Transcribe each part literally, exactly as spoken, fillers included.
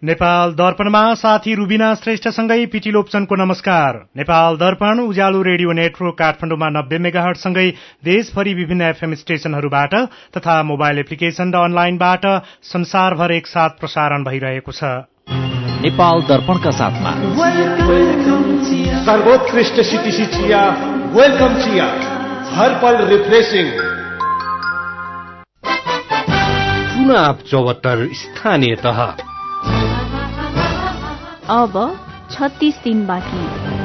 नेपाल दर्पणमा साथी रुबिना श्रेष्ठसँगै पिटी लोप्चनको नमस्कार। नेपाल दर्पण उज्यालो रेडियो नेटवर्क काठमाडौँमा नब्बे मेगाहर्टसँगै देशभरि विभिन्न एफएम स्टेशनहरूबाट तथा मोबाइल एप्लिकेशन र अनलाइनबाट संसारभर एकसाथ प्रसारण भइरहेको छ। नेपाल दर्पणका साथमा सर्वोत्कृष्ट सिटिसी चिया, वेलकम चिया, हर पल रिफ्रेशिङ। चुनाव चौहत्तर स्थानीय तह। अब छत्तीस दिन बाँकी।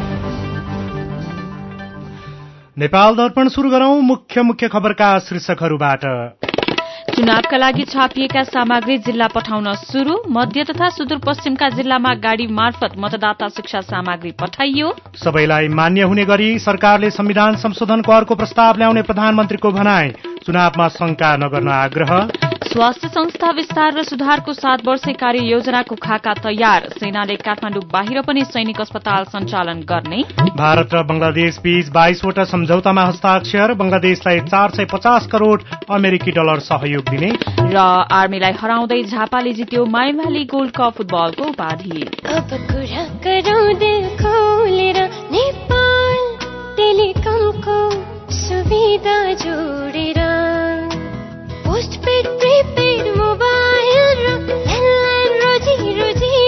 नेपाल दर्पण सुरु गरौं मुख्य मुख्य खबरका शीर्षकहरूबाट। चुनावका लागि छापिएका सामग्री जिल्ला पठाउन शुरू। मध्य तथा सुदूरपश्चिमका जिल्लामा गाड़ी मार्फत मतदाता शिक्षा सामग्री पठाइयो। सबैलाई मान्य हुने गरी सरकारले संविधान संशोधनको अर्को प्रस्ताव ल्याउने प्रधानमन्त्रीको भनाई। चुनावमा शंका नगर्न आग्रह। स्वास्थ्य संस्था विस्तार र सुधारको सात वर्षे कार्य योजनाको खाका तयार। सेनाले काठमाडौँ बाहिर पनि सैनिक अस्पताल सञ्चालन गर्ने। भारत र बंगलादेश बीच बाइसवटा सम्झौतामा हस्ताक्षर। बंगलादेशलाई चार सय पचास करोड़ अमेरिकी डलर सहयोग दिने। र आर्मीलाई हराउँदै झापाले जित्यो माइमाली गोल्ड कप फुटबलको उपाधि। अब कुरा गरौँ दिल खोलेर नेपाल टेलिकमको सुविधा जोडेर। पोस्टपेड प्रिपेड मोबाइल र ल्यान्डलाइन रोजी रोजी।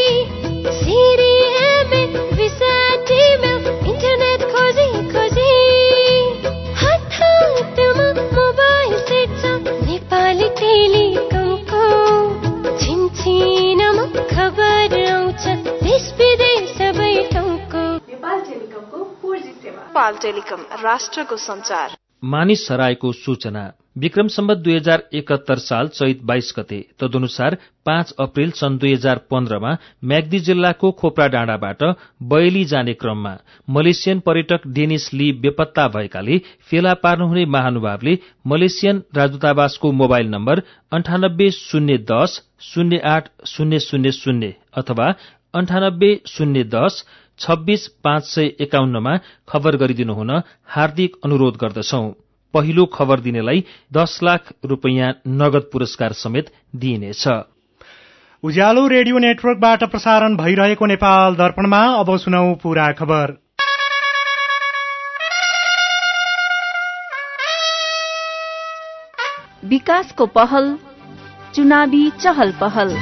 सिरिएबे भिसा टिमेल इन्टरनेट खोजी खोजी। हात हातमा मोबाइल सेट छ नेपाली टेलिकमको। छिनछिनमा खबर आउँछ देश विदेश सबै ठाउँको। नेपाल टेलिकमको फोर जी सेवा। नेपाल टेलिकम राष्ट्रको संचार। मानिस हराएको सूचना। विक्रम सम्वत दुई हजार एकहत्तर साल चैत बाइस गते तदनुसार पाँच अप्रेल सन् दुई हजार पन्ध्रमा म्याग्दी जिल्लाको खोप्रा डाँडाबाट बयली जाने क्रममा मलेसियन पर्यटक डेनिस ली बेपत्ता भएकाले फेला पार्नुहुने महानुभावले मलेसियन राजदूतावासको मोबाइल नम्बर अन्ठानब्बे शून्य दस शून्य आठ शून्य शून्य शून्य अथवा अन्ठानब्बे शून्य दस छब्बीस पाँच सय एकाउन्नमा खबर गरिदिनुहुन हार्दिक अनुरोध गर्दछौं। पहिलो खबर दिनेलाई दस लाख रूपियाँ नगद पुरस्कार समेत दिइनेछ। उज्यालो रेडियो नेटवर्कबाट प्रसारण भइरहेको नेपाल दर्पणमा अब सुनौ पूरा खबर। विकासको पहल, चुनावी चहल पहल।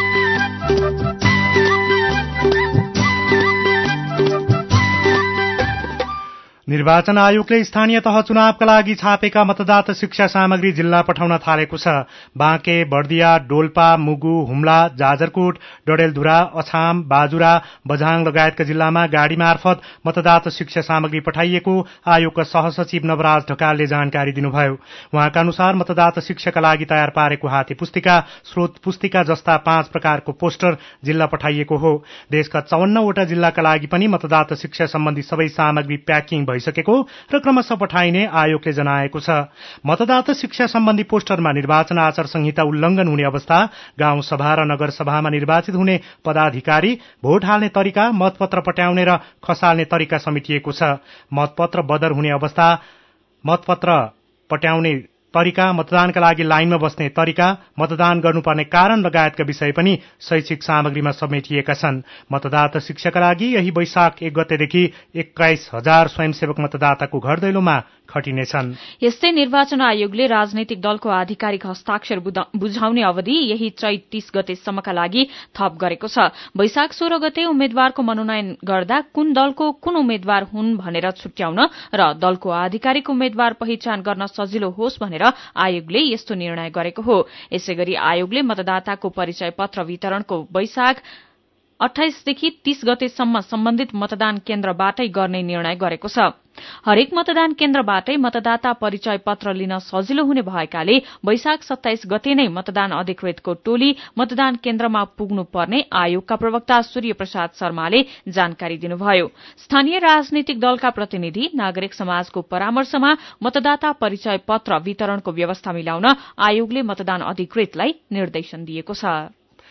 निर्वाचन आयोगले स्थानीय तह चुनावका लागि छापेका मतदाता शिक्षा सामग्री जिल्ला पठाउन थालेको छ। बाँके, बर्दिया, डोल्पा, मुगु, हुम्ला, जाजरकोट, डडेलधुरा, अछाम, बाजुरा, बझाङ लगायतका जिल्लामा गाड़ी मार्फत मतदाता शिक्षा सामग्री पठाइएको आयोगका सहसचिव नवराज ढकालले जानकारी दिनुभयो। उहाँका अनुसार मतदाता शिक्षाका लागि तयार पारेको हाते पुस्तिका, स्रोत पुस्तिका जस्ता पाँच प्रकारको पोस्टर जिल्ला पठाइएको हो। देशका चौवन्नवटा जिल्लाका लागि पनि मतदाता शिक्षा सम्बन्धी सबै सामग्री प्याकिङ भइसकेको र क्रमशः पठाइने आयोगले जनाएको छ। मतदाता शिक्षा सम्बन्धी पोस्टरमा निर्वाचन आचार संहिता उल्लंघन हुने अवस्था, गाउँ सभा र नगर सभामा निर्वाचित हुने पदाधिकारी, भोट हाल्ने तरिका, मतपत्र पट्याउने र खसाल्ने तरिका समेटिएको छ। मतपत्र बदर हुने अवस्था, मतपत्र पट्याउने तरिका, मतदानका लागि लाइनमा बस्ने तरिका, मतदान गर्नुपर्ने कारण लगायतका विषय पनि शैक्षिक सामग्रीमा समेटिएका छन्। मतदाता शिक्षाका लागि यही वैशाख एक गतेदेखि एक्काइस हजार स्वयंसेवक मतदाताको घर दैलोमा खटिनेछन्। यस्तै निर्वाचन आयोगले राजनैतिक दलको आधिकारिक हस्ताक्षर बुझाउने अवधि यही चैत तीस गतेसम्मका लागि थप गरेको छ। वैशाख सोह्र गते उम्मेद्वारको मनोनयन गर्दा कुन दलको कुन उम्मेद्वार हुन् भनेर छुट्याउन र दलको आधिकारिक उम्मेद्वार पहिचान गर्न सजिलो होस् भनेर आयोगले यस्तो निर्णय गरेको हो। यसैगरी आयोगले मतदाताको परिचय पत्र वितरणको वैशाख अठाइसदेखि तीस गतेसम्म सम्बन्धित मतदान केन्द्रबाटै गर्ने निर्णय गरेको छ। हरेक मतदान केन्द्रबाटै मतदाता परिचय पत्र लिन सजिलो हुने भएकाले वैशाख सत्ताइस गते नै मतदान अधिकृतको टोली मतदान केन्द्रमा पुग्नु पर्ने आयोगका प्रवक्ता सूर्य प्रसाद शर्माले जानकारी दिनुभयो। स्थानीय राजनीतिक दलका प्रतिनिधि, नागरिक समाजको परामर्शमा मतदाता परिचय पत्र वितरणको व्यवस्था मिलाउन आयोगले मतदान अधिकृतलाई निर्देशन दिएको छ।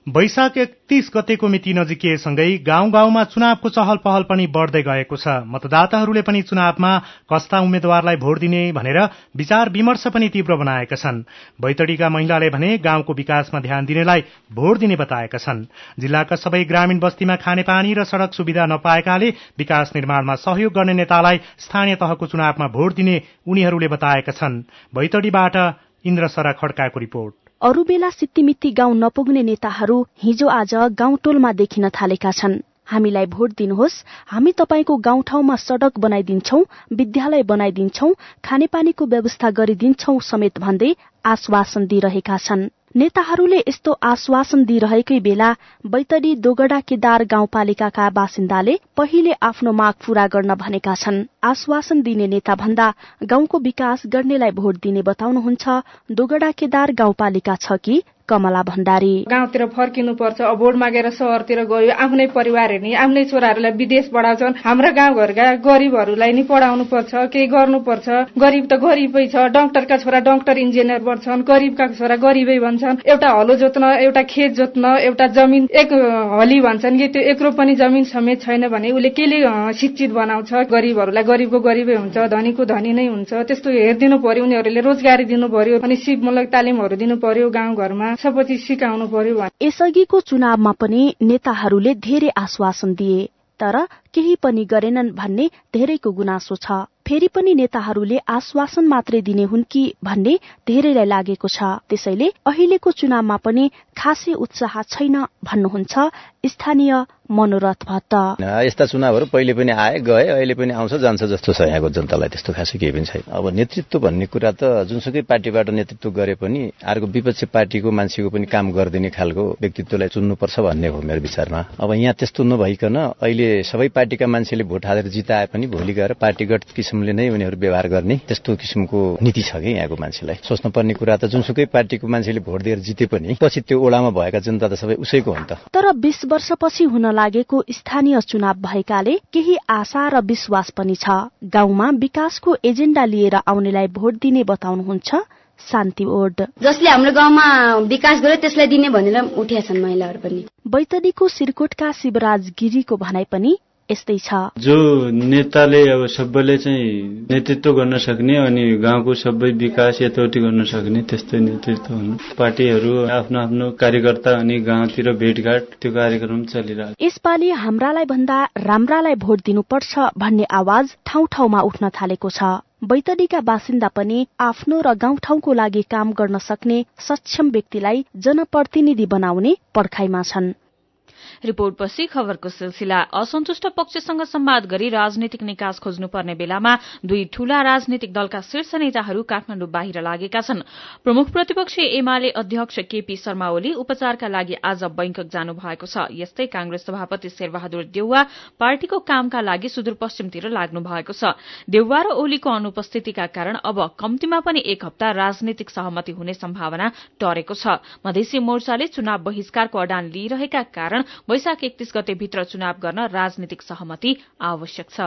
वैशाख एकतीस गतेको मिति नजिकिएसँगै गाउँ गाउँमा चुनावको चहल पहल पनि बढ़दै गएको छ। मतदाताहरूले पनि चुनावमा कस्ता उम्मेद्वारलाई भोट दिने भनेर विचार विमर्श पनि तीव्र बनाएका छन्। बैतडीका महिलाले भने गाउँको विकासमा ध्यान दिनेलाई भोट दिने बताएका छन्। जिल्लाका सबै ग्रामीण बस्तीमा खानेपानी र सड़क सुविधा नपाएकाले विकास निर्माणमा सहयोग गर्ने नेतालाई स्थानीय तहको चुनावमा भोट दिने उनीहरूले बताएका छन्। बैतडीबाट इन्द्र सरा खड्काको रिपोर्ट। अरू बेला सित्तिमित्ती गाउँ नपुग्ने नेताहरू हिजो आज गाउँटोलमा देखिन थालेका छन्। हामीलाई भोट दिनुहोस्, हामी तपाईको गाउँठाउँमा सड़क बनाइदिन्छौं, विद्यालय बनाइदिन्छौं, खानेपानीको व्यवस्था गरिदिन्छौं समेत भन्दै आश्वासन दिइरहेका छन्। नेताहरूले यस्तो आश्वासन दिइरहेकै बेला बैतडी दोगडा केदार गाउँपालिकाका बासिन्दाले पहिले आफ्नो माग पूरा गर्न भनेका छन्। आश्वासन दिने नेता भन्दा गाउँको विकास गर्नेलाई भोट दिने बताउनुहुन्छ दोगडा केदार गाउँपालिका छ कि कमला भण्डारी। गाउँतिर फर्किनु पर्छ, भोट मागेर शहरतिर गयो, आफ्नै परिवार हेर्ने, आफ्नै छोराहरूलाई विदेश पढाउँछन्। हाम्रा गाउँघरका गरीबहरूलाई नि पढाउनु पर्छ, केही गर्नुपर्छ। गरीब त गरीबै छ, डाक्टरका छोरा डाक्टर इन्जिनियर बन्छन्, गरीबका छोरा गरीबै भन्छन्। एउटा हलो जोत्न, एउटा खेत जोत्न, एउटा जमिन एक हली भन्छन् कि त्यो एकरो पनि जमिन समेत छैन भने उसले केले शिक्षित बनाउँछ? गरीबहरूलाई गरीबको गरीबै हुन्छ, धनीको धनी नै हुन्छ। त्यस्तो हेरिदिनु पर्यो, उनीहरूले रोजगारी दिनु पर्यो, अनि सिपमूलक तालिमहरू दिनु पर्यो, गाउँघरमा सबैले सिकाउनु पर्यो। यसअघिको चुनावमा पनि नेताहरूले धेरै आश्वासन दिए, तर केही पनि गरेनन् भन्ने धेरैको गुनासो छ। फेरि पनि नेताहरूले आश्वासन मात्रै दिने हुन् कि भन्ने धेरैलाई लागेको छ। त्यसैले अहिलेको चुनावमा पनि खासै उत्साह छैन भन्नुहुन्छ स्थानीय मनोरथ भट्ट। यस्ता चुनावहरू पहिले पनि आए गए, अहिले पनि आउँछ जान्छ जस्तो छ। यहाँको जनतालाई त्यस्तो खासै केही पनि छैन। अब नेतृत्व भन्ने कुरा त जुनसुकै पार्टीबाट नेतृत्व गरे पनि अर्को विपक्षी पार्टीको मान्छेको पनि काम गरिदिने खालको व्यक्तित्वलाई चुन्नुपर्छ भन्ने हो मेरो विचारमा। अब यहाँ त्यस्तो नभइकन अहिले सबै पार्टीका मान्छेले भोट हालेर जिताए पनि भोलि गएर पार्टीगत किसिमले नै उनीहरू व्यवहार गर्ने त्यस्तो किसिमको नीति छ कि यहाँको मान्छेलाई। सोच्नुपर्ने कुरा त जुनसुकै पार्टीको मान्छेले भोट दिएर जिते पनि पछि त्यो ओडामा भएका जनता त सबै उसैको हो नि त। तर बीस वर्षपछि हुन लागेको स्थानीय चुनाव भएकाले केही आशा र विश्वास पनि छ। गाउँमा विकासको एजेण्डा लिएर आउनेलाई भोट दिने बताउनुहुन्छ शान्ति ओड। जसले हाम्रो गाउँमा विकास गर्यो त्यसलाई दिने भनेर उठेका छन् महिलाहरू पनि। बैतडीको सिरकोटका शिवराज गिरीको भनाइ पनि यस्तै छ। जो नेताले अब सबैले चाहिँ नेतृत्व गर्न सक्ने अनि गाउँको सबै विकास यथावति गर्न सक्ने त्यस्तै नेतृत्व हुनु। पार्टीहरू आफ्नो आफ्नो कार्यकर्ता अनि गाउँतिर भेटघाट त्यो कार्यक्रम चलिरहेको। यसपालि हाम्रालाई भन्दा राम्रालाई भोट दिनुपर्छ भन्ने आवाज ठाउँ ठाउँमा उठ्न थालेको छ। बैतडीका बासिन्दा पनि आफ्नो र गाउँठाउँको लागि काम गर्न सक्ने सक्षम व्यक्तिलाई जनप्रतिनिधि बनाउने पर्खाइमा छन्। रिपोर्टपछि खबरको सिलसिला। असन्तुष्ट पक्षसँग संवाद गरी राजनीतिक निकास खोज्नुपर्ने बेलामा दुई ठूला राजनीतिक दलका शीर्ष नेताहरू काठमाडौँ बाहिर लागेका छन्। प्रमुख प्रतिपक्षी एमाले अध्यक्ष केपी शर्मा ओली उपचारका लागि आज बैंकक जानु भएको छ। यस्तै कांग्रेस सभापति शेरबहादुर देउवा पार्टीको कामका लागि सुदूरपश्चिमतिर लाग्नु भएको छ। देउवा र ओलीको अनुपस्थितिका कारण अब कम्तीमा पनि एक हप्ता राजनीतिक सहमति हुने सम्भावना टरेको छ। मधेसी मोर्चाले चुनाव बहिष्कारको अडान लिइरहेका कारण वैशाख एकतीस गते भित्र चुनाव गर्न राजनीतिक सहमति आवश्यक छ।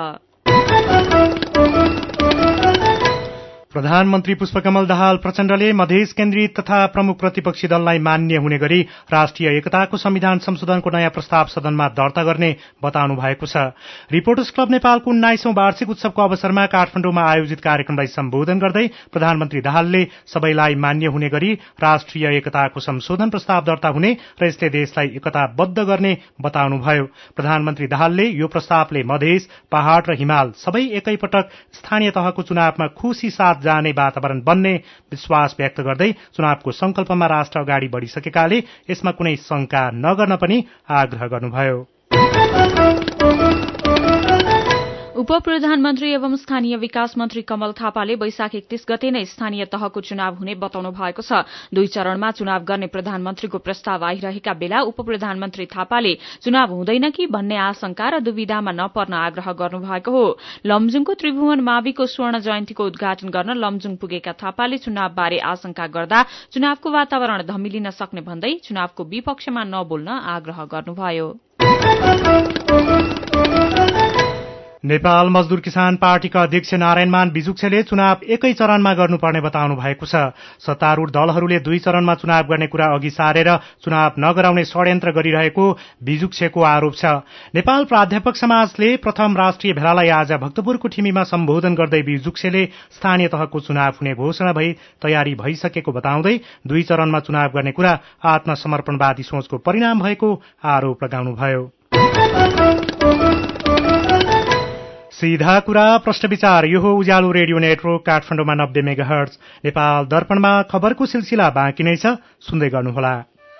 प्रधानमन्त्री पुष्पकमल दाहाल प्रचण्डले मधेस केन्द्रित तथा प्रमुख प्रतिपक्षी दललाई मान्य हुने गरी राष्ट्रिय एकताको संविधान संशोधनको नयाँ प्रस्ताव सदनमा दर्ता गर्ने बताउनु भएको छ। रिपोर्टर्स क्लब नेपालको उन्नाइसौं वार्षिक उत्सवको अवसरमा काठमाडौँमा आयोजित कार्यक्रमलाई सम्बोधन गर्दै प्रधानमन्त्री दाहालले सबैलाई मान्य हुने गरी राष्ट्रिय एकताको संशोधन प्रस्ताव दर्ता हुने र यसले देशलाई एकताबद्ध गर्ने बताउनुभयो। प्रधानमन्त्री दाहालले यो प्रस्तावले मधेस, पहाड़ र हिमाल सबै एकैपटक स्थानीय तहको चुनावमा खुशी साथ जाने वातावरण बन्ने विश्वास व्यक्त गर्दै चुनावको संकल्पमा राष्ट्र अगाडि बढ़िसकेकाले यसमा कुनै शंका नगर्न पनि आग्रह गर्नुभयो। उप प्रधानमन्त्री एवं स्थानीय विकास मन्त्री कमल थापाले वैशाख एकतीस गते नै स्थानीय तहको चुनाव हुने बताउनु भएको छ। दुई चरणमा चुनाव गर्ने प्रधानमन्त्रीको प्रस्ताव आइरहेका बेला उप प्रधानमन्त्री थापाले चुनाव हुँदैन कि भन्ने आशंका र दुविधामा नपर्न आग्रह गर्नुभएको हो। लमजुङको त्रिभुवन माविको स्वर्ण जयन्तीको उद्घाटन गर्न लमजुङ पुगेका थापाले चुनावबारे आशंका गर्दा चुनावको वातावरण धमिलिन सक्ने भन्दै चुनावको विपक्षमा नबोल्न आग्रह गर्नुभयो। नेपाल मजदुर किसान पार्टीका अध्यक्ष नारायणमान बिजुक्सेले चुनाव एकै चरणमा गर्नुपर्ने बताउनु भएको छ। सत्तारूढ़ दलहरूले दुई चरणमा चुनाव गर्ने कुरा अघि सारेर चुनाव नगराउने षड्यन्त्र गरिरहेको बिजुक्सेको आरोप छ। नेपाल प्राध्यापक समाजले प्रथम राष्ट्रिय भेलालाई आज भक्तपुरको ठिमीमा सम्बोधन गर्दै बिजुक्सेले स्थानीय तहको चुनाव हुने घोषणा भई तयारी भइसकेको बताउँदै दुई चरणमा चुनाव गर्ने कुरा आत्मसमर्पणवादी सोचको परिणाम भएको आरोप लगाउनुभयो। सीधा कुरा प्रश्न विचार यो हो उज्यालो रेडियो नेटवर्क काठमाडौँमा नब्बे मेगाहर्ट्ज। नेपाल दर्पणमा खबरको सिलसिला बाँकी नै छ, सुन्दै गर्नुहोला।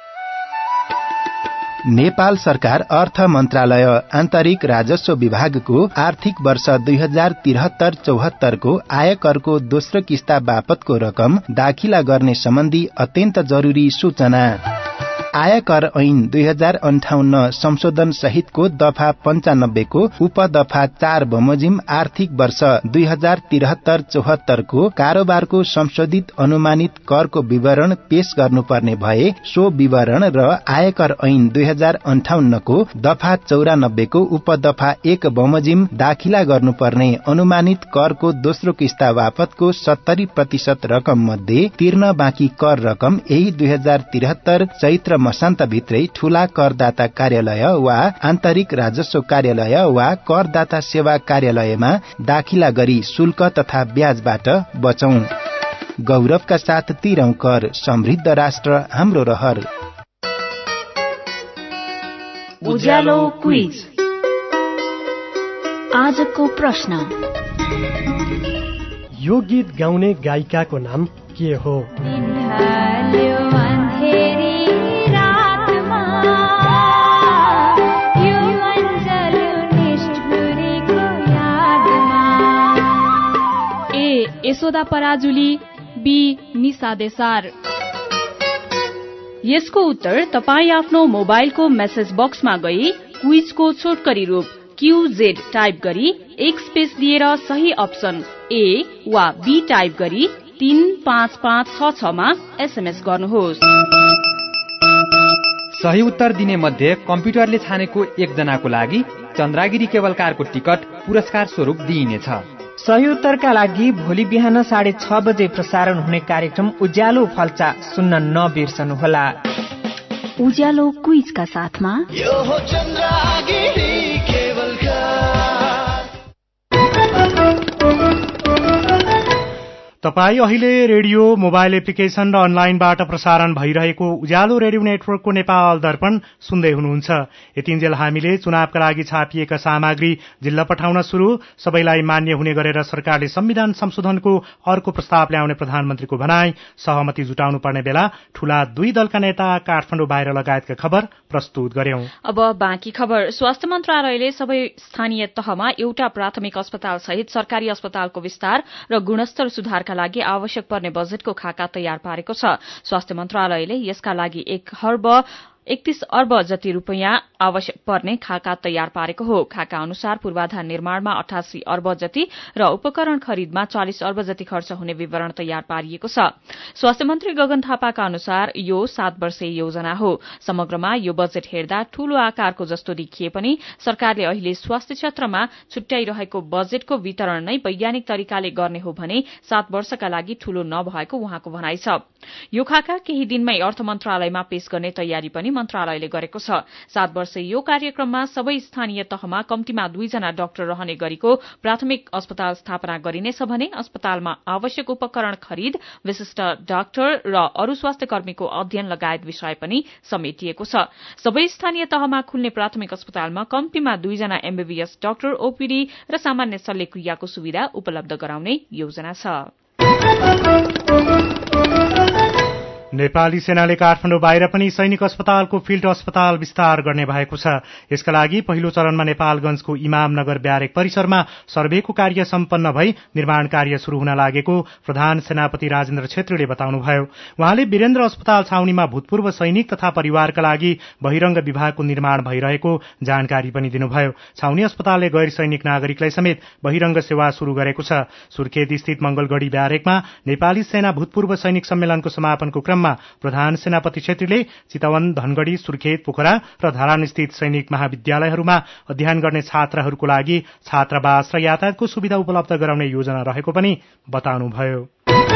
नेपाल सरकार अर्थ मन्त्रालय आन्तरिक राजस्व विभागको आर्थिक वर्ष दुई हजार त्रिहत्तर चौहत्तरको आयकरको दोस्रो किस्ता बापतको रकम दाखिला गर्ने सम्बन्धी अत्यन्त जरूरी सूचना। आयकर ऐन दुई हजार अन्ठाउन्न संशोधन सहितको दफा पञ्चानब्बेको उपदफा चार बमोजिम आर्थिक वर्ष दुई हजार त्रिहत्तर चौहत्तरको कारोबारको संशोधित अनुमानित करको विवरण पेश गर्नुपर्ने भए सो विवरण र आयकर ऐन दुई हजार अन्ठाउन्नको दफा चौरानब्बेको उपदफा एक बमोजिम दाखिला गर्नुपर्ने अनुमानित करको दोस्रो किस्ता बापतको सत्तरी प्रतिशत रकम मध्ये तिर्न बाँकी कर रकम यही दुई हजार त्रिहत्तर चैत्र मसान्तभित्रै ठूला करदाता कार्यालय वा आन्तरिक राजस्व कार्यालय वा करदाता सेवा कार्यालयमा दाखिला गरी शुल्क तथा ब्याजबाट बचौं। गौरवका साथ तिरौं कर, समृद्ध राष्ट्र हाम्रो रहर। उज्यालो क्विज। आजको प्रश्न, यो गीत गाउने गायिकाको नाम के हो? यशोदा पराजुली, बी निशा देसार। यसको उत्तर तपाई आफ्नो मोबाइलको मेसेज बक्समा गई क्विजको छोटकरी रूप क्यूजेड टाइप गरी एक स्पेस दिएर सही अप्सन ए वा बी टाइप गरी तीन पाँच पाँच छ छमा एसएमएस गर्नुहोस्। सही उत्तर दिने मध्ये कम्प्युटरले छानेको एकजनाको लागि चन्द्रागिरी केबल कारको टिकट पुरस्कार स्वरूप दिइनेछ। सही उत्तरका लागि भोलि बिहान साढे छ बजे प्रसारण हुने कार्यक्रम उज्यालो फल्चा सुन्न नबिर्सनुहोला। उज्यालो क्विजका साथमा यो हो चन्द्रागिरी केबल कार। तपाई अहिले रेडियो, मोबाइल एप्लिकेशन र अनलाइनबाट प्रसारण भइरहेको उज्यालो रेडियो नेटवर्कको नेपाल दर्पण सुन्दै हुनुहुन्छ। यतिन्जेल हामीले चुनावका लागि छापिएका सामग्री जिल्ला पठाउन शुरू, सबैलाई मान्य हुने गरेर सरकारले संविधान संशोधनको अर्को प्रस्ताव ल्याउने प्रधानमन्त्रीको भनाई, सहमति जुटाउनु पर्ने बेला ठूला दुई दलका नेता काठमाडौँ बाहिर लगायतका खबर प्रस्तुत गर्यौं। अब बाँकी खबर। स्वास्थ्य मन्त्रालयले सबै स्थानीय तहमा एउटा प्राथमिक अस्पताल सहित सरकारी अस्पतालको विस्तार र गुणस्तर सुधारका लागि आवश्यक पर्ने बजेटको खाका तयार पारेको छ। स्वास्थ्य मन्त्रालयले यसका लागि एक अर्ब एकतीस अर्ब जति रूपियाँ आवश्यक पर्ने खाका तयार पारेको हो। खाका अनुसार पूर्वाधार निर्माणमा अठासी अर्ब जति र उपकरण खरिदमा चालिस अर्ब जति खर्च हुने विवरण तयार पारिएको छ। स्वास्थ्य मन्त्री गगन थापाका अनुसार यो सात वर्षीय योजना हो। समग्रमा यो बजेट हेर्दा ठूलो आकारको जस्तो देखिए पनि सरकारले अहिले स्वास्थ्य क्षेत्रमा छुट्याइरहेको बजेटको वितरण नै वैज्ञानिक तरिकाले गर्ने हो भने सात वर्षका लागि ठूलो नभएको उहाँको भनाइ छ। यो खाका केही दिनमै अर्थ मन्त्रालयमा पेश गर्ने तयारी पनि मन्त्रालयले गरेको छ। सात वर्ष यो कार्यक्रममा सबै स्थानीय तहमा कम्तीमा दुईजना डाक्टर रहने गरीको प्राथमिक अस्पताल स्थापना गरिनेछ भने अस्पतालमा आवश्यक उपकरण खरिद, विशिष्ट डाक्टर र अरू स्वास्थ्य कर्मीको अध्ययन लगायत विषय पनि समेटिएको छ। सबै स्थानीय तहमा खुल्ने प्राथमिक अस्पतालमा कम्तीमा दुईजना एमबीबीएस डाक्टर, ओपीडी र सामान्य शल्यक्रियाको सुविधा उपलब्ध गराउने योजना छ। नेपाली सेनाले काठमाडौँ बाहिर पनि सैनिक अस्पतालको फिल्ड अस्पताल विस्तार गर्ने भएको छ। यसका लागि पहिलो चरणमा नेपालगंजको इमामनगर ब्यारेक परिसरमा सर्वेको कार्य सम्पन्न भई निर्माण कार्य शुरू हुन लागेको प्रधान सेनापति राजेन्द्र छेत्रीले बताउनुभयो। उहाँले वीरेन्द्र अस्पताल छाउनीमा भूतपूर्व सैनिक तथा परिवारका लागि बहिरंग विभागको निर्माण भइरहेको जानकारी पनि दिनुभयो। छाउनी अस्पतालले गैर सैनिक नागरिकलाई समेत बहिरंग सेवा शुरू गरेको छ। सुर्खेत स्थित मंगलगढ़ी ब्यारेकमा नेपाली सेना भूतपूर्व सैनिक सम्मेलनको समापनको क्रममा कार्यक्रममा प्रधान सेनापति छेत्रीले चितवन, धनगढ़ी, सुर्खेत, पोखरा र धरान स्थित सैनिक महाविद्यालयहरूमा अध्ययन गर्ने छात्रहरूको लागि छात्रावास र यातायातको सुविधा उपलब्ध गराउने योजना रहेको पनि बताउनुभयो।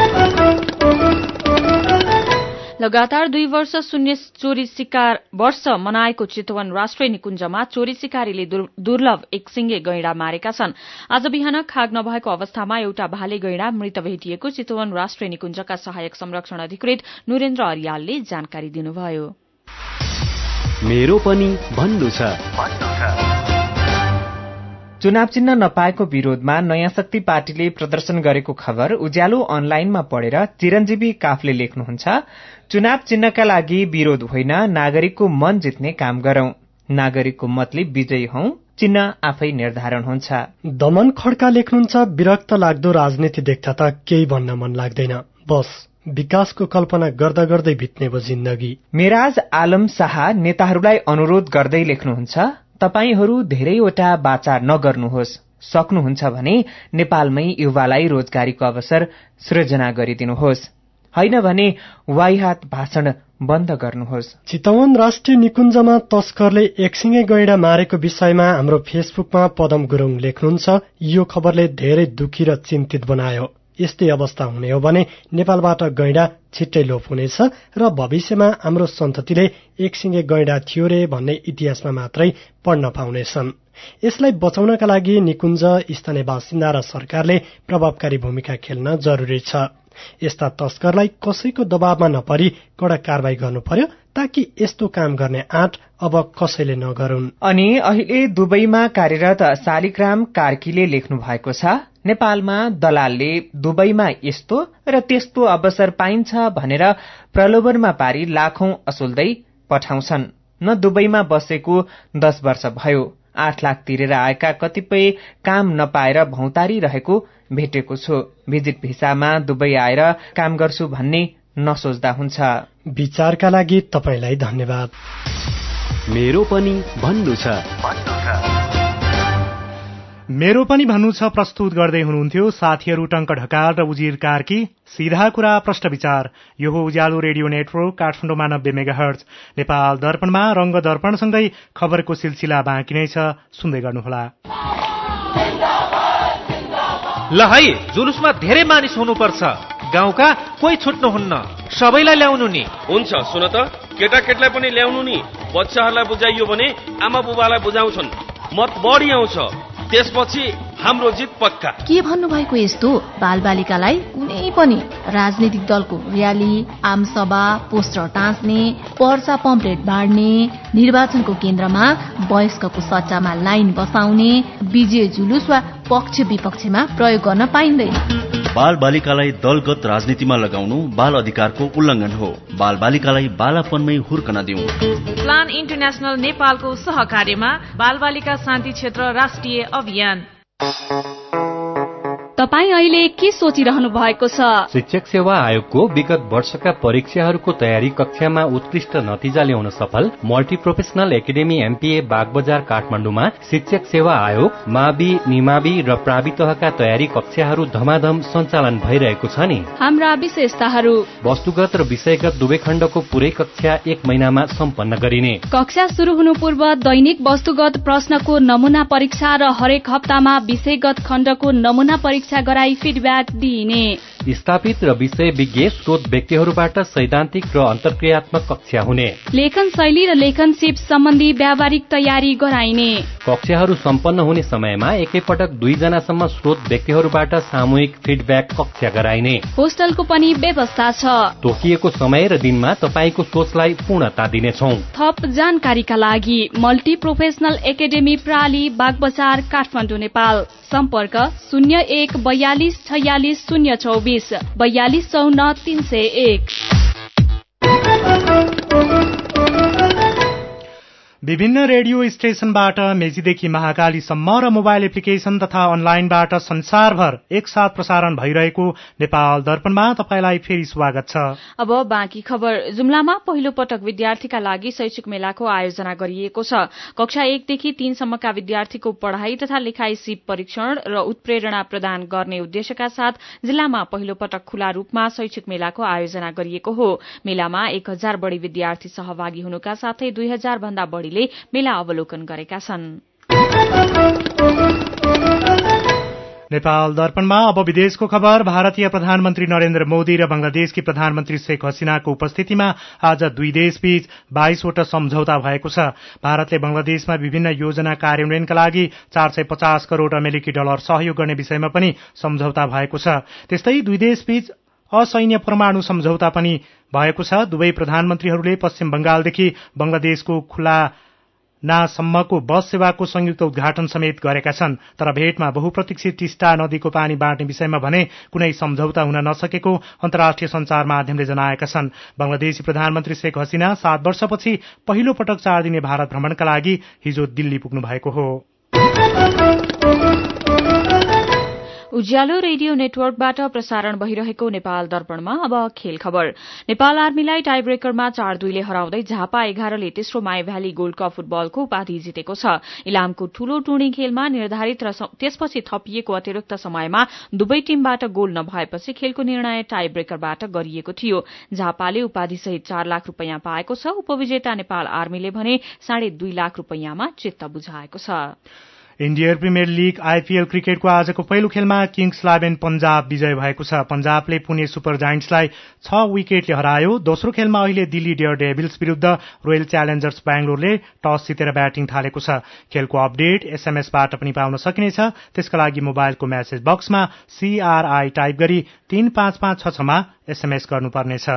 लगातार दुई वर्ष शून्य चोरी शिकार वर्ष मनाएको चितवन राष्ट्रिय निकुञ्जमा चोरी शिकारीले दुर्लभ एक सिंगे गैंडा मारेका छन्। आज बिहान खाग नभएको अवस्थामा एउटा भाले गैंडा मृत भेटिएको चितवन राष्ट्रिय निकुञ्जका सहायक संरक्षण अधिकृत नरेन्द्र अर्यालले जानकारी दिनुभयो। मेरो पनि भन्नु छ। चुनाव चिन्ह नपाएको विरोधमा नयाँ शक्ति पार्टीले प्रदर्शन गरेको खबर उज्यालो अनलाइनमा पढेर चिरञ्जीवी काफले लेख्नुहुन्छ, चुनाव चिन्हका लागि विरोध होइन, नागरिकको मन जित्ने काम गरौं। नागरिकको मतले विजयी हौं, चिन्ह आफै निर्धारण हुन्छ। दमन खड्का लेख्नुहुन्छ, विरक्त लाग्दो राजनीति देख्दा त केही भन्न मन लाग्दैन, बस विकासको कल्पना गर्दा गर्दै बित्ने भो जिन्दगी। मेराज आलम शाह नेताहरूलाई अनुरोध गर्दै लेख्नुहुन्छ, तपाईहरू धेरैवटा वाचा नगर्नुहोस्, सक्नुहुन्छ भने नेपालमै युवालाई रोजगारीको अवसर सृजना गरिदिनुहोस्, होइन भने वाइहात भाषण बन्द गर्नुहोस्। चितवन राष्ट्रिय निकुञ्जमा तस्करले एकसिंगे गैंडा मारेको विषयमा हाम्रो फेसबुकमा पदम गुरुङ लेख्नुहुन्छ, यो खबरले धेरै दुखी र चिन्तित बनायो। यस्तै अवस्था हुने हो भने नेपालबाट गैंडा छिट्टै लोप हुनेछ र भविष्यमा हाम्रो सन्ततिले एकसिंगे गैंडा थियो रे भन्ने इतिहासमा मात्रै पढ्न पाउनेछन्। यसलाई बचाउनका लागि निकुञ्ज, स्थानीय बासिन्दा र सरकारले प्रभावकारी भूमिका खेल्न जरुरी छ। यस्ता तस्करलाई कसैको दबावमा नपरी कड़ा कारवाही गर्नु पर्यो ताकि यस्तो काम गर्ने आँट अब कसैले नगरून्। अनि अहिले दुबईमा कार्यरत शालिग्राम कार्कीले लेख्नु भएको छ, नेपालमा दलालले दुबईमा यस्तो र त्यस्तो अवसर पाइन्छ भनेर प्रलोभनमा पारी लाखौं असुल्दै पठाउँछन्। न दुबईमा बसेको दश वर्ष भयो, आठ लाख तिरेर आएका कतिपय काम नपाएर भौतारी रहेको भेटेको छु। भिजिट भिसामा दुबई आएर काम गर्छु भन्ने नसोच्दा हुन्छ। विचारका लागि तपाईलाई धन्यवाद। मेरो पनि भन्नु छ। मेरो पनि भन्नु छ प्रस्तुत गर्दै हुनुहुन्थ्यो साथीहरू टंक ढकाल र उजिर कार्की। सीधा कुरा प्रश्न विचार। यो हो उज्यालो रेडियो नेटवर्क काठमाडौँमा नब्बे मेगाहर्ज। नेपाल दर्पणमा रंग दर्पणसँगै खबरको सिलसिला बाँकी नै छ, सुन्दै गर्नुहोला। ल है, जुलुसमा धेरै मानिस हुनुपर्छ, गाउँका कोही छुट्नुहुन्न, सबैलाई ल्याउनु नि। हुन्छ, सुन त, केटाकेटलाई पनि ल्याउनु नि। बच्चाहरूलाई बुझाइयो भने आमा बुबालाई बुझाउँछन्, मत बढी आउँछ, त्यसपछि हाम्रो जित पक्का। के भन्नुभएको यस्तो? बालबालिकालाई कुनै पनि राजनीतिक दलको र्याली, आमसभा, पोस्टर टाँच्ने, पर्चा पम्पलेट बाँड्ने, निर्वाचनको केन्द्रमा वयस्कको सट्टामा लाइन बसाउने, विजय जुलुस वा पक्ष विपक्षमा प्रयोग गर्न पाइँदैन। बाल बालिकालाई दलगत राजनीतिमा लगाउनु बाल अधिकारको उल्लंघन हो। बाल बालिकालाई बालापनमै हुर्कन दिउँ। प्लान इन्टरनेशनल नेपालको सहकार्यमा बाल बालिका शान्ति क्षेत्र राष्ट्रिय अभियान। तपाई अहिले के सोचिरहनु भएको छ? शिक्षक सेवा आयोगको विगत वर्षका परीक्षाहरूको तयारी कक्षामा उत्कृष्ट नतिजा ल्याउन सफल मल्टीप्रोफेसनल एकाडेमी एमपीए बागबजार काठमाडौँमा शिक्षक सेवा आयोग, मावि, निमावि र प्रावि तहका तयारी कक्षाहरू धमाधम सञ्चालन भइरहेको छ नि। हाम्रा विशेषताहरू: वस्तुगत र विषयगत दुवै खण्डको पूरै कक्षा एक महिनामा सम्पन्न गरिने। कक्षा शुरू हुनु पूर्व दैनिक वस्तुगत प्रश्नको नमूना परीक्षा र हरेक हप्तामा विषयगत खण्डको नमूना परीक्षा गराई फिडब्याक दिइने। स्थापित र विषय विज्ञ स्रोत व्यक्तिहरूबाट सैद्धान्तिक र अन्तर्क्रियात्मक कक्षा हुने। लेखन शैली र लेखन सिप सम्बन्धी व्यावहारिक तयारी गराइने। कक्षाहरू सम्पन्न हुने समयमा एकैपटक दुईजनासम्म स्रोत व्यक्तिहरूबाट सामूहिक फिडब्याक कक्षा गराइने। होस्टलको पनि व्यवस्था छ। तोकिएको समय र दिनमा तपाईको सोचलाई पूर्णता दिनेछौं। थप जानकारीका लागि मल्टी प्रोफेसनल एकाडेमी प्राली, बागबजार, काठमाडौँ, नेपाल। सम्पर्क शून्य एक बयालिस छयालिस शून्य चौबिस बयालिस चौन्न तीन सय एक। विभिन्न रेडियो स्टेशनबाट मेचीदेखि महाकालीसम्म र मोबाइल एप्लिकेशन तथा अनलाइनबाट संसारभर एकसाथ प्रसारण भइरहेको नेपाल दर्पणमा तपाईलाई फेरि स्वागत छ। अब बाँकी खबर। जुम्लामा पहिलो पटक विद्यार्थीका लागि शैक्षिक मेलाको आयोजना गरिएको छ। कक्षा एकदेखि तीनसम्मका विद्यार्थीको पढ़ाई तथा लेखाई सिप परीक्षण र उत्प्रेरणा प्रदान गर्ने उद्देश्यका साथ जिल्लामा पहिलो पटक खुला रूपमा शैक्षिक मेलाको आयोजना गरिएको हो। मेलामा एक हजार बढ़ी विद्यार्थी सहभागी हुनुका साथै दुई हजार भन्दा बढ़ीले मेला अवलोकन गरेका छन्। नेपाल दर्पणमा अब विदेशको खबर। भारतीय प्रधानमन्त्री नरेन्द्र मोदी र बंगलादेशकी प्रधानमन्त्री शेख हसीनाको उपस्थितिमा आज दुई देशबीच बाइसवटा सम्झौता भएको छ। भारतले बंगलादेशमा विभिन्न योजना कार्यान्वयनका लागि चार सय पचास करोड़ अमेरिकी डलर सहयोग गर्ने विषयमा पनि सम्झौता भएको छ। त्यस्तै दुई देशबीच असैन्य परमाणु सम्झौता पनि भएको छ। दुवै प्रधानमन्त्रीहरूले पश्चिम बंगालदेखि बंगलादेशको खुला नासम्मको बस सेवाको संयुक्त उद्घाटन समेत गरेका छन्। तर भेटमा बहुप्रतीक्षित टिस्टा नदीको पानी बाँड्ने विषयमा भने कुनै सम्झौता हुन नसकेको अन्तर्राष्ट्रिय संचार माध्यमले जनाएका छन्। बंगलादेशी प्रधानमन्त्री शेख हसीना सात वर्षपछि पहिलो पटक चार दिने भारत भ्रमणका लागि हिजो दिल्ली पुग्नु भएको हो। उज्यालो रेडियो नेटवर्कबाट प्रसारण भइरहेको नेपाल दर्पणमा अब खेल खबर। नेपाल आर्मीलाई टाई ब्रेकरमा चार दुईले हराउँदै झापा एघारले तेस्रो माई भ्याली गोल्ड कप फुटबलको उपाधि जितेको छ। इलामको ठूलो टुर्नी खेलमा निर्धारित र त्यसपछि थपिएको अतिरिक्त समयमा दुवै टीमबाट गोल नभएपछि खेलको निर्णय टाई ब्रेकरबाट गरिएको थियो। झापाले उपाधिसहित चार लाख रूपियाँ पाएको छ। उपविजेता नेपाल आर्मीले भने साढे दुई लाख रूपियाँमा चित्त बुझाएको छ। इण्डियन प्रिमियर लीग आईपीएल क्रिकेटको आजको पहिलो खेलमा किङ्स इलेभेन पंजाब विजय भएको छ। पंजाबले पुणे सुपर जायन्ट्सलाई छ विकेटले हरायो। दोस्रो खेलमा अहिले दिल्ली डेयर डेभिल्स विरूद्ध रोयल च्यालेन्जर्स बेंगलोरले टस जितेर ब्याटिङ थालेको छ। खेलको अपडेट एसएमएसबाट पनि पाउन सकिनेछ। त्यसका लागि मोबाइलको मेसेज बक्समा सीआरआई टाइप गरी तीन पाँच पाँच छ छमा एसएमएस गर्नुपर्नेछ।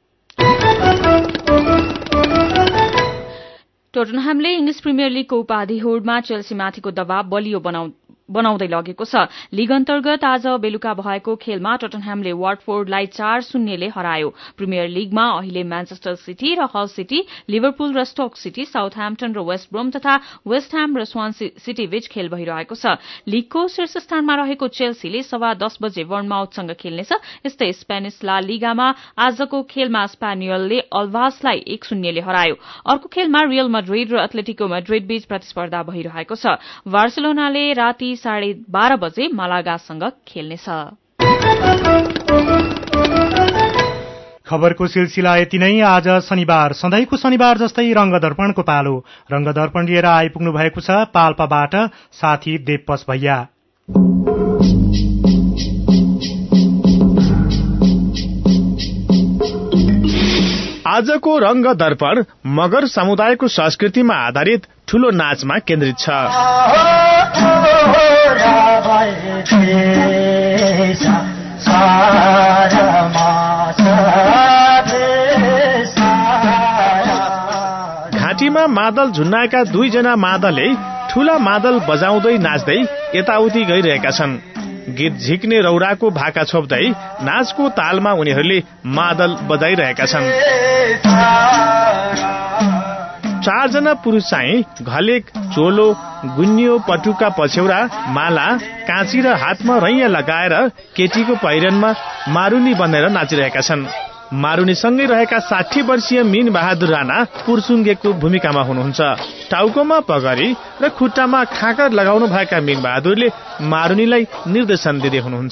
टोटनह्यामले इंग्लिश प्रिमियर लीगको उपाधि होडमा चेल्सीमाथिको दबाव बलियो बनाउँदै लगेको छ। लीग अन्तर्गत आज बेलुका भएको खेलमा टोटनह्यामले वाटफोर्डलाई चार शून्यले हरायो। प्रिमियर लीगमा अहिले म्यान्चेस्टर सिटी र हल सिटी, लिभरपूल र स्टोक सिटी, साउथह्याम्पटन र वेस्ट ब्रोम तथा वेस्ट ह्याम र स्वान सिटी बीच खेल भइरहेको छ। लीगको शीर्ष स्थानमा रहेको चेल्सीले सवा दस बजे बर्नमाउथसँग खेल्नेछ। यस्तै स्पेनिश ला लीगामा आजको खेलमा स्पेनियलले अल्भासलाई एक शून्यले हरायो। अर्को खेलमा रियल मड्रिड र एथलेटिको मड्रिड बीच प्रतिस्पर्धा भइरहेको छ। बार्सिलोनाले राति साढे बाह्र बजे मालागासँग खेल्नेछ। खबरको सिलसिला यति नै। आज शनिबार सधैँको शनिबार जस्तै रंगदर्पणको पालो। रंगदर्पण लिएर आइपुग्नु भएको छ पाल्पाबाट साथी देवपस भैया। आजको रंग दर्पण मगर समुदायको संस्कृतिमा आधारित ठूलो नाचमा केन्द्रित छ। घाँटीमा मादल झुन्नाएका दुईजना मादलले ठूला मादल बजाउँदै नाच्दै यताउति गइरहेका छन्। गीत झिक्ने रौराको भाका छोप्दै नाचको तालमा उनीहरूले मादल बजाइरहेका छन्। चारजना पुरुष चाहिँ घलेक, चोलो, गुन्यो, पटुका पछ्यौरा, माला, काँची र हातमा रैया लगाएर केटीको पहिरनमा मारुनी बनेर नाचिरहेका छन्। मारुनीसँगै रहेका साठी वर्षीय मीन बहादुर राणा पुर्सुङ्गेको भूमिकामा हुनुहुन्छ। टाउकोमा पगरी र खुट्टामा खाकर लगाउनु भएका मीन बहादुरले मारुनीलाई निर्देशन दिँदै हुनुहुन्छ।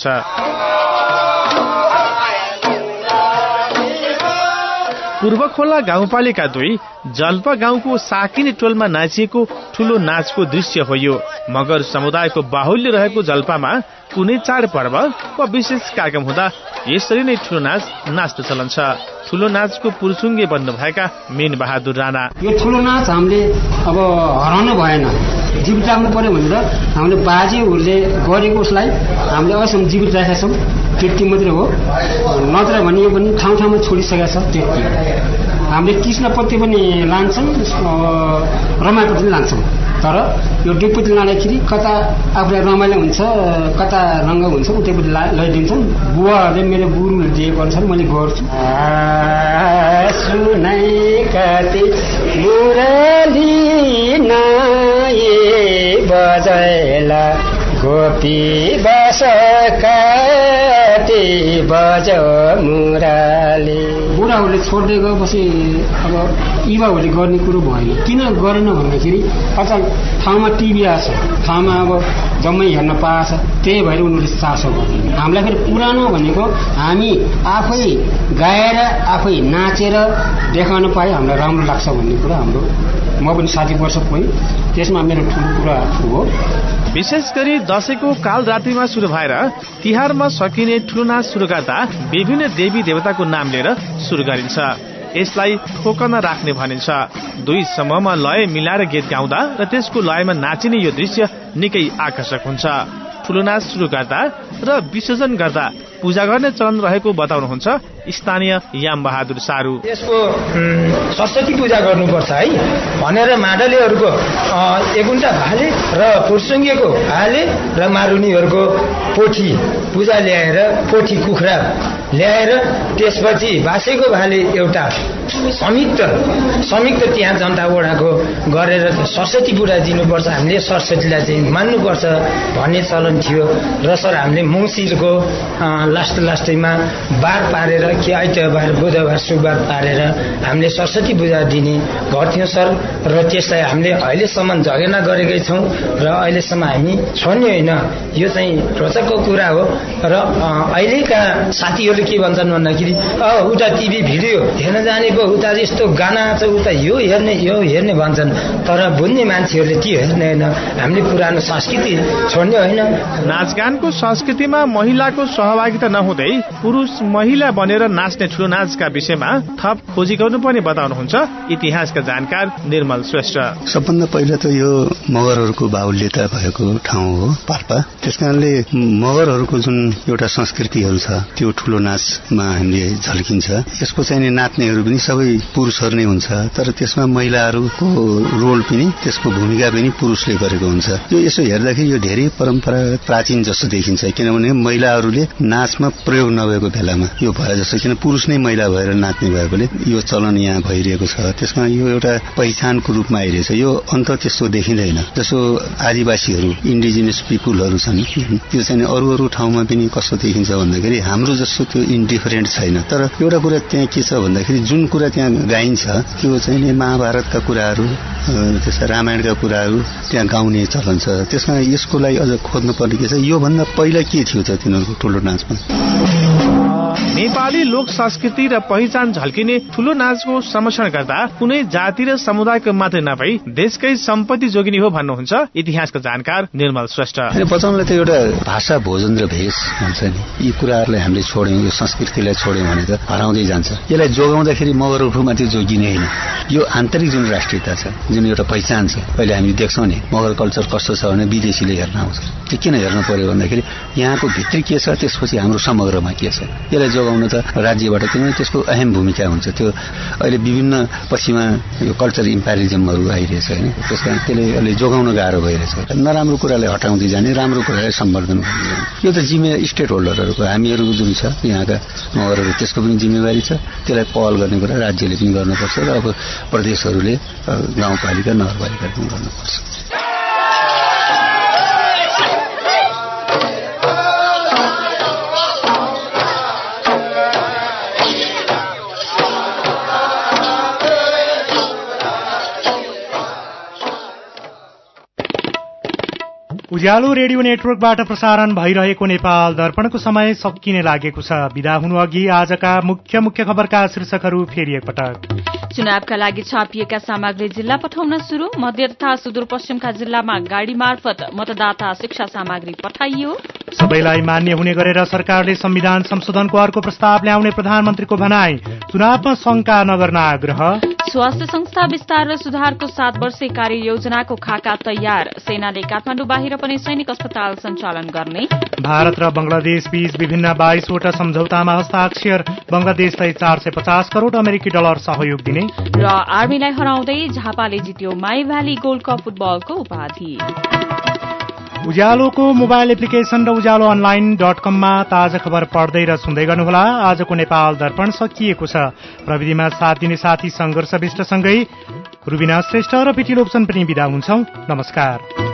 पूर्वखोला गाउँपालिका दुई जल्पा गाउँको साकिने टोलमा नाचिएको ठूलो नाचको दृश्य हो यो। मगर समुदायको बाहुल्य रहेको जल्पामा कुनै चाडपर्व वा विशेष कार्यक्रम हुँदा यसरी नै ठूलो नाच नाच्ने चलन छ। ठूलो नाचको पुर्सुङ्गे बन्नुभएका मीन बहादुर राणा। यो ठूलो नाच हामीले अब हराउनु भएन, जीवित राख्नु पर्यो भनेर हामीले बाजेहरूले गरेको उसलाई हामीले अहिलेसम्म जीवित राखेका छौँ। त्यति मात्रै हो, नत्र भने यो पनि ठाउँ ठाउँमा छोडिसकेका छ। त्यति हामीले कृष्णपट्टि पनि लान्छौँ, रमाइपट्टि पनि लान्छौँ। तर यो डिपट्टि लाँदाखेरि कता आफूलाई रमाइलो हुन्छ, कता रङ्ग हुन्छ, उतैपट्टि लैदिन्छौँ। बुवाहरूले मेरो गुरुले दिएको अनुसार मैले गर्छु। सुनाइ कति मुरली गोपी बस काटे बज मुराले। बुढाहरूले छोड्दै गएपछि अब युवाहरूले गर्ने कुरो भएन। किन गरेन भन्दाखेरि अचानक ठाउँमा टिभी आछ, ठाउँमा अब जम्मै हेर्न पाएछ, त्यही भएर उनीहरूले चासो गर्दैन। हामीलाई फेरि पुरानो भनेको हामी आफै गाएर आफै नाचेर देखाउन पाए हामीलाई राम्रो लाग्छ भन्ने कुरा हाम्रो। म पनि साठी वर्ष पुगेँ, त्यसमा मेरो ठुलो कुरा हो। विशेष गरी दशैंको काल रात्रिमा सुरु भएर तिहारमा सकिने ठुलो नाच सुरु गर्दा विभिन्न देवी देवताको नाम लिएर सुरु गरिन्छ। यसलाई ठोकन राख्ने भनिन्छ। दुई समूहमा लय मिलाएर गीत गाउँदा र त्यसको लयमा नाचिने यो दृश्य निकै आकर्षक हुन्छ। ठुलो नाच सुरु गर्दा र विसर्जन गर्दा पूजा गर्ने चलन रहेको बताउनुहुन्छ स्थानीय याम बहादुर सारू। यसको सरस्वती पूजा गर्नुपर्छ है भनेर माडलेहरूको एकुन्टा भाले र पुर्सुङ्गेको भाले र मारुनीहरूको पोथी पूजा ल्याएर पोथी कुखुरा ल्याएर त्यसपछि बासेको भाले एउटा संयुक्त संयुक्त त्यहाँ जनता वडाको गरेर सरस्वती पूजा दिनुपर्छ, हामीले सरस्वतीलाई चाहिँ मान्नुपर्छ भन्ने चलन थियो। र सर हामीले मङ्सिरको लास्ट लास्टैमा बार पारेर कि आइतबार बुधबार सुबार पारेर हामीले सरस्वती पूजा दिने गर्थ्यौँ सर। र त्यसलाई हामीले अहिलेसम्म जगेना गरेकै छौँ र अहिलेसम्म हामी छोड्ने होइन। यो चाहिँ रोचकको कुरा हो। र अहिलेका साथीहरूले के भन्छन् भन्दाखेरि उता टिभी भिडियो हेर्न जाने पो, उता यस्तो गाना छ, उता यो हेर्ने यो हेर्ने भन्छन्। तर बुझ्ने मान्छेहरूले त्यो हेर्ने होइन। हामीले पुरानो संस्कृति छोड्ने होइन। नाचगानको संस्कृतिमा महिलाको सहभागिता नहुँदै पुरुष महिला बनेर नाच्ने ठुलो नाचका विषयमा थप खोजी गर्नुपर्ने बताउनुहुन्छ इतिहासका जानकार निर्मल श्रेष्ठ। सबभन्दा पहिला त यो मगरहरूको बाहुल्यता भएको ठाउँ हो पाल्पा। त्यसकारणले मगरहरूको जुन एउटा संस्कृतिहरू छ त्यो ठुलो नाचमा हामीले झल्किन्छ। यसको चाहिँ नाच्नेहरू पनि सबै पुरुषहरू नै हुन्छ, तर त्यसमा महिलाहरूको रोल पनि त्यसको भूमिका पनि पुरुषले गरेको हुन्छ। यो यसो हेर्दाखेरि यो धेरै परम्परा प्राचीन जस्तो देखिन्छ, किनभने महिलाहरूले नाचमा प्रयोग नभएको बेलामा यो भयो जस्तो, किन पुरुष नै महिला भएर नाच्ने भएकोले यो चलन यहाँ भइरहेको छ। त्यसमा यो एउटा पहिचानको रूपमा आइरहेछ। यो अन्त त्यस्तो देखिँदैन। जसो आदिवासीहरू इन्डिजिनियस पिपुलहरू छन्, त्यो चाहिँ अरू अरू ठाउँमा पनि कस्तो देखिन्छ भन्दाखेरि हाम्रो जस्तो त्यो इन्डिफरेन्ट छैन। तर एउटा कुरा त्यहाँ के छ भन्दाखेरि जुन कुरा त्यहाँ गाइन्छ त्यो चाहिँ महाभारतका कुराहरू, त्यसमा रामायणका कुराहरू त्यहाँ गाउने चलन छ। त्यसमा यसको लागि अझ खोज्नुपर्ने के छ, योभन्दा पहिला के थियो त तिनीहरूको ठुलो नाचमा। नेपाली लोक संस्कृति र पहिचान झल्किने ठुलो नाचको संरक्षण गर्दा कुनै जाति र समुदायको मात्रै नभई देशकै सम्पत्ति जोगिने हो भन्नुहुन्छ इतिहासका जानकार निर्मल श्रेष्ठ। बचाउनलाई त एउटा भाषा, भोजन र भेष हुन्छ नि, यी कुराहरूलाई हामीले छोड्यौँ, यो संस्कृतिलाई छोड्यौँ भने त हराउँदै जान्छ। यसलाई जोगाउँदाखेरि मगरहरू मात्रै जोगिने होइन, यो आन्तरिक जुन राष्ट्रियता छ, जुन एउटा पहिचान छ। अहिले हामी देख्छौँ नि मगर कल्चर कस्तो छ भने विदेशीले हेर्न आउँछ। त्यो किन हेर्न पर्यो भन्दाखेरि यहाँको भित्री के छ, त्यसपछि हाम्रो समग्रमा के छ। यसलाई जोगाउन त राज्यबाट किनभने त्यसको अहम भूमिका हुन्छ। त्यो अहिले विभिन्न पछिमा यो कल्चर इम्पेरिजमहरू आइरहेछ होइन, त्यस कारण त्यसले अहिले जोगाउन गाह्रो भइरहेछ। नराम्रो कुरालाई हटाउँदै जाने, राम्रो कुरालाई सम्वर्धन गर्दै जाने, यो त जिम्मेवारी स्टेट होल्डरहरूको, हामीहरू जुन छ यहाँका मगरहरू, त्यसको पनि जिम्मेवारी छ। त्यसलाई पहल गर्ने कुरा राज्यले पनि गर्नुपर्छ र अब प्रदेशहरूले, गाउँपालिका, नगरपालिकाले पनि गर्नुपर्छ। उज्यालो रेडियो नेटवर्कबाट प्रसारण भइरहेको नेपाल दर्पणको समय सकिने लागेको छ। विदा हुनु अघि आजका मुख्य मुख्य खबरका शीर्षकहरू फेरि एकपटक। चुनावका लागि छापिएका सामग्री जिल्ला पठाउन शुरू। मध्य तथा सुदूरपश्चिमका जिल्लामा गाड़ी मार्फत मतदाता शिक्षा सामग्री पठाइयो। सबैलाई मान्य हुने गरेर सरकारले संविधान संशोधनको अर्को प्रस्ताव ल्याउने प्रधानमन्त्रीको भनाई। चुनावमा शंका नगर्न आग्रह। स्वास्थ्य संस्था विस्तार र सुधारको सात वर्षे कार्य योजनाको खाका तयार। सेनाले काठमाडौँ बाहिर पनि सैनिक अस्पताल सञ्चालन गर्ने। भारत र बंगलादेश बीच विभिन्न बाइसवटा सम्झौतामा हस्ताक्षर। बंगलादेशलाई चार सय पचास करोड़ अमेरिकी डलर सहयोग दिने। र आर्मीलाई हराउँदै झापाले जित्यो माई भ्याली गोल्ड कप फुटबलको उपाधि। उज्यालोको मोबाइल एप्लिकेशन र उज्यालो अनलाइन डट कममा ताजा खबर पढ्दै र सुन्दै गर्नुहोला। आजको नेपाल दर्पण सकिएको छ। प्रविधिमा साथ दिने साथी संघर्ष विष्टसँगै रुबिना श्रेष्ठ र पिटी लोप्सन पनि बिदा हुन्छौं। नमस्कार।